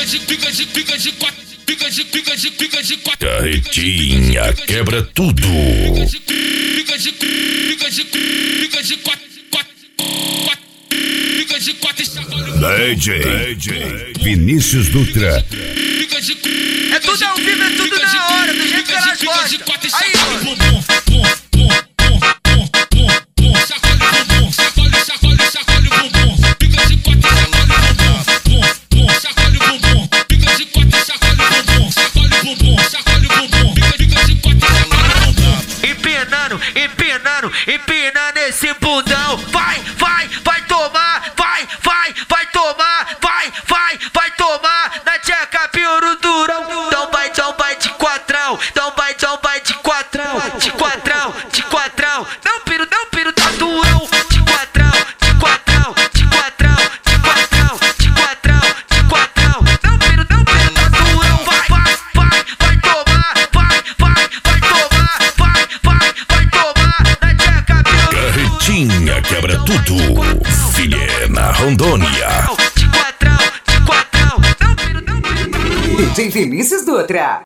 Carretinha quebra tudo. DJ Vinícius Dutra. É tudo ao vivo, é tudo na hora, do jeito que elas gostam. Aí, mano. Empina nesse bundão. Vai tomar, vai tomar, vai tomar na tcheca piuro durão. Então vai de quatrão, então vai de quatrão, de quatrão. Não piro, tá durão. De quatrão. Não piro, tá durão. Vai tomar na tcheca piuro. Carretinha quebra tudo. Vilhena, Rondônia. De quatrão. DJ Vinícius Dutra.